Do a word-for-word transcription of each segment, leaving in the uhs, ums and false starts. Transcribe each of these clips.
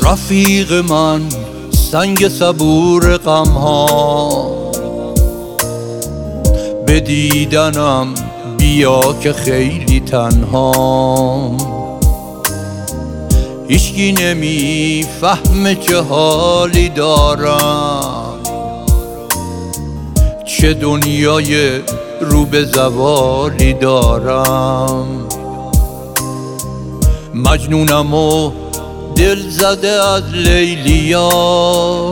رفیق من سنگ صبور غم ها، به دیدنم بیا که خیلی تنهام. هیچکی نمیفهمه چه حالی دارم، چه دنیای رو به زوالی دارم. مجنونم و دل زده از لیلیا،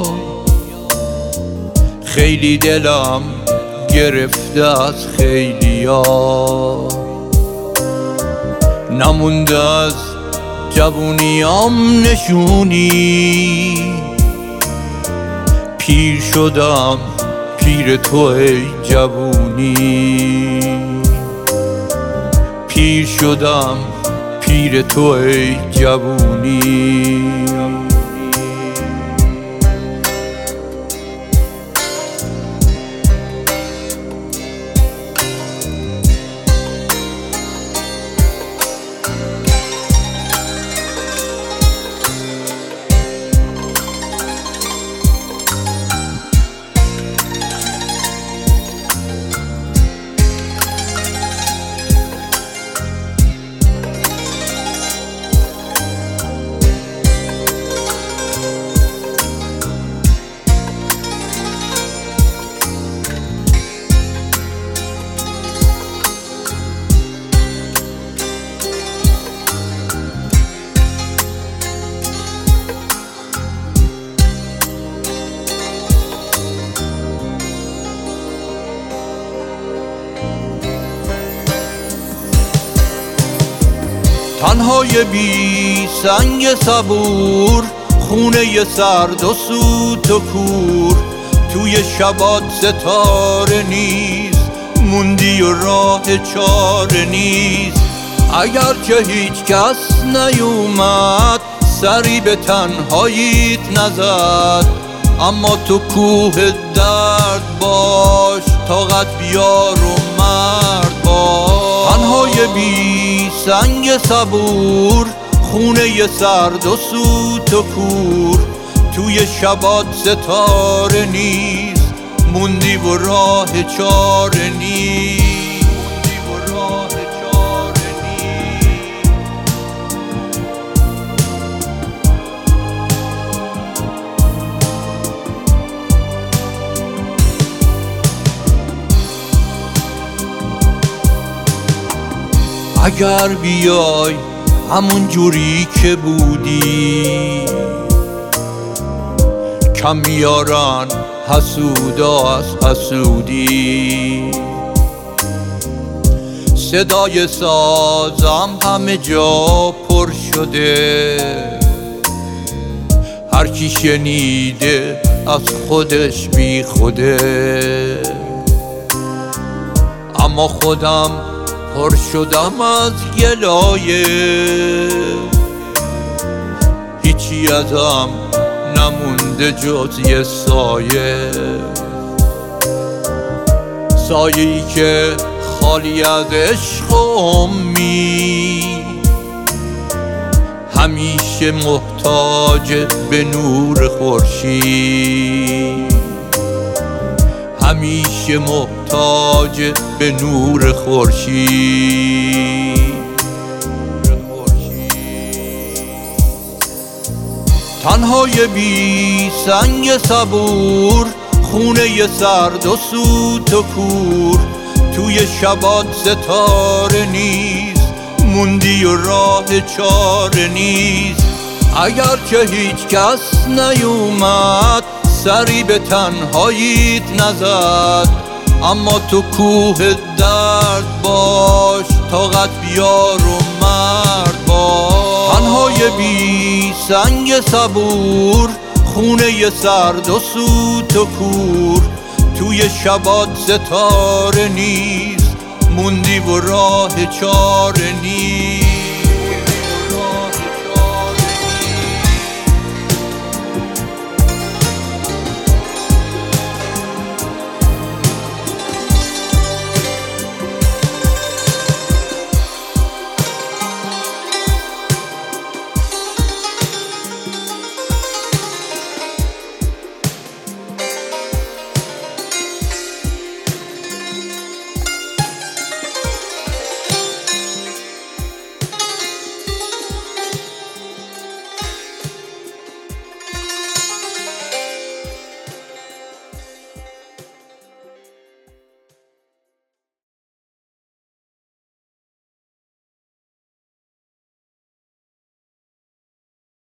خیلی دلم گرفته از خیلیا. نمونده از جوونیام نشونی، پیر شدم پیر تو ای جوونی. پیر شدم پیر تو ای جوونی. تنهای بی سنگ صبور، خونه سرد و سوت و کور. توی شبات ستاره نیست، موندی و راه چاره نیست. اگر که هیچ کس نیومد، سری به تنهاییت نزد. اما تو کوه درد باش، طاقت بیار و مرد باش. تنهای بی سنگ صبور، خونه سرد و سوت و کور. توی شبات ستاره نیست، موندی و راه چاره نیست. موندی و راه چاره نیست. اگر بیای همون جوری که بودی، کم میارن حسودا از حسودی. صدای سازم همه جا پر شده، هر کی شنیده از خودش بی خوده. اما خودم پر شدم از گلایه، هیچی ازم نمونده جز یه سایه. سایه‌ای که خالی از عشق و امید، همیشه محتاج به نور خورشید. همیشه محتاج به نور خورشید. تنهای بی سنگ صبور، خونه سرد و سوت و کور. توی شبات ستاره نیست، موندی و راه چاره نیست. اگر که هیچ کس نیومد، سری به تنهاییت نزد. اما تو کوه درد باش، طاقت بیار و مرد باش. تنهای بی سنگ صبور، خونه سرد و سوت و کور. توی شبات ستاره نیست، موندی و راه چاره نیست.